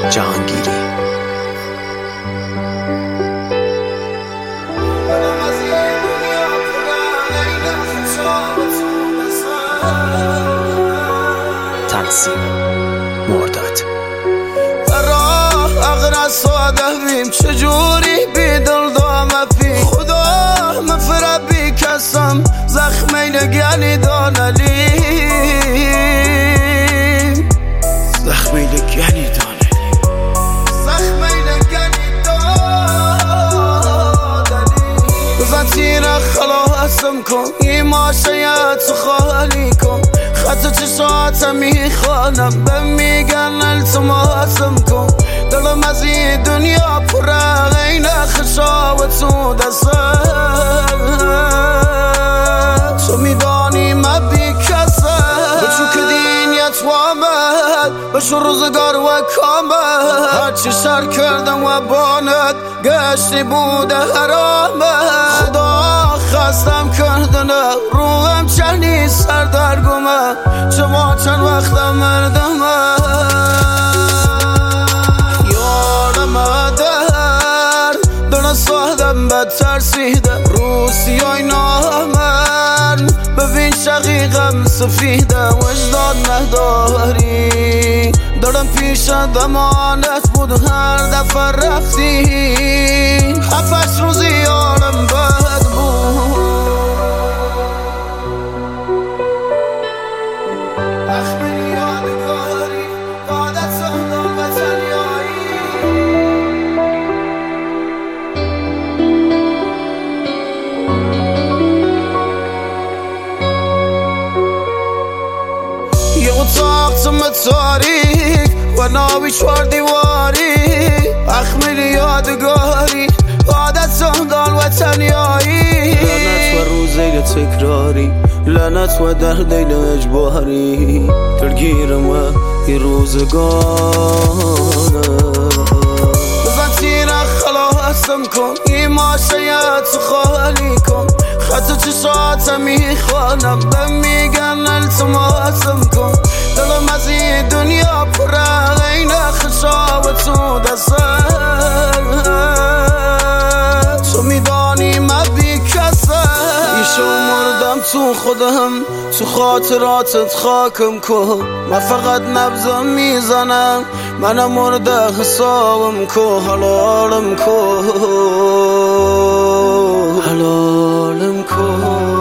جهانگیری. تنظیم مرداد. اغرى ساده بیم چجوری بی دل دامه پی خدا مفره بی کسم زخمی نگنی دانلیم زخمی نگنی دانلیم بزن تیر خلاصم کن این ماشیت خالی کن خط چشاتم میخوانم به میگن التماسم کن دلم از این دنیا پره این خشاوت تو دستم تو میدانی من بی کسم بچو که دینیت و آمد بشو روزگار و کامد هرچی شر کردم و بانت گشتی بوده حرامت خدا خستم کردنه روحم چنی سردرگمه چما چند وقتم مردمه یارم در دونه سادم بد ترسیده روسیای نامن ببین شقیقم سفیده وجدان نداری دارم پیش دمانت بود هر دفعه رفتی هفتش روزی یارم بد بود اخبری یادگاری عادت سهدان و تنیایی یه اتاق تم تاریک و ناوی 4 دیواری اخمیر یادگاری عادت سهدان و تنیایی لعنت و روزه تکراری لعنت و درد اجباری دلگیرم و یه روزگاره بزن تیر خلاصم کن این ماشیت خالی کن خط چشاتم میخوانم به میگن التماسم کن دلم از این دنیا پره این خشاوت تو دستم تو میدانی من بی کسم ایشو مردم تو خودم تو خاطراتت خاکم کن من فقط نبضم میزنم منم مرده حسابم کن حلالم کن حلالم کن